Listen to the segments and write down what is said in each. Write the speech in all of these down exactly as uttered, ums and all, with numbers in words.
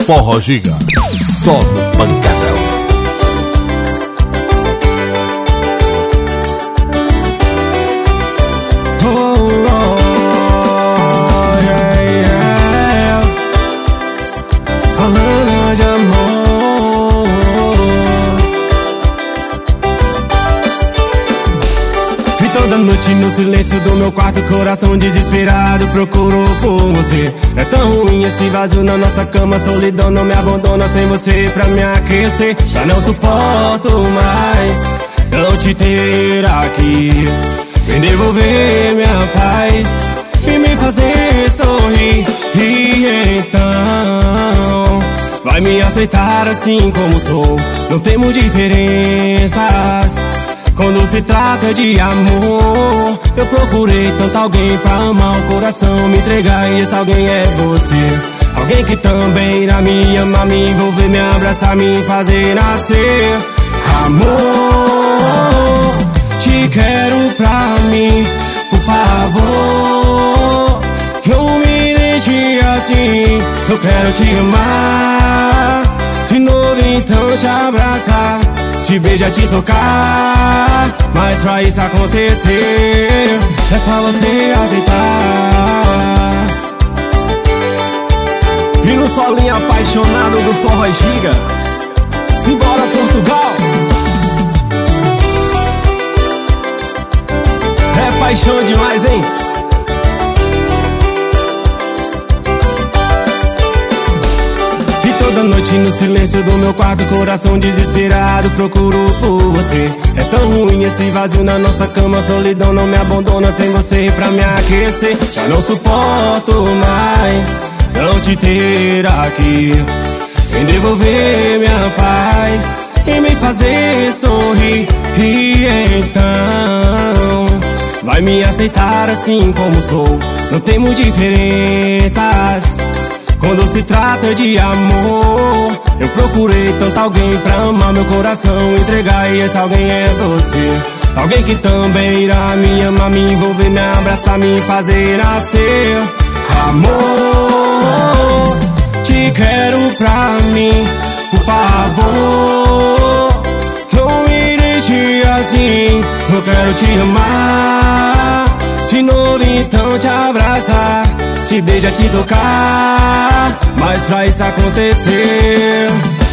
Forró Giga, só no pancadão. Toda noite no silêncio do meu quarto, coração desesperado procurou por você. É tão ruim esse vazio na nossa cama, solidão não me abandona sem você pra me aquecer. Já não suporto mais não te ter aqui. Vem devolver minha paz e me fazer sorrir. E então vai me aceitar assim como sou. Não temos diferenças quando se trata de amor. Eu procurei tanto alguém pra amar, o coração me entregar, e esse alguém é você. Alguém que também irá me amar, me envolver, me abraçar, me fazer nascer. Amor, te quero pra mim, por favor. Não me deixe assim, eu quero te amar de novo, então te abraçar, te beijar, te tocar. Mas pra isso acontecer, é só você aceitar. E no solinho apaixonado do Forró Giga, simbora Portugal. É paixão demais, hein? Toda noite no silêncio do meu quarto, coração desesperado procuro por você. É tão ruim esse vazio na nossa cama, solidão não me abandona sem você pra me aquecer. Já não suporto mais não te ter aqui. Vem devolver minha paz e me fazer sorrir. E então vai me aceitar assim como sou. Não temos diferenças quando se trata de amor. Eu procurei tanto alguém pra amar, meu coração entregar, e esse alguém é você. Alguém que também irá me amar, me envolver, me abraçar, me fazer nascer. Amor, te quero pra mim, por favor. Não me deixe assim, eu quero te amar de novo, então te abraçar, te beijar, te tocar. Mas pra isso acontecer,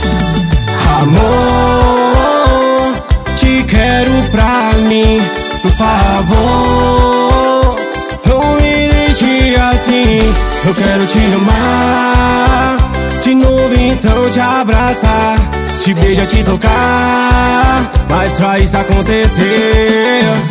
amor, te quero pra mim, por favor. Não me deixe assim, eu quero te amar de novo, então te abraçar, te beijar, te tocar. Mas pra isso acontecer,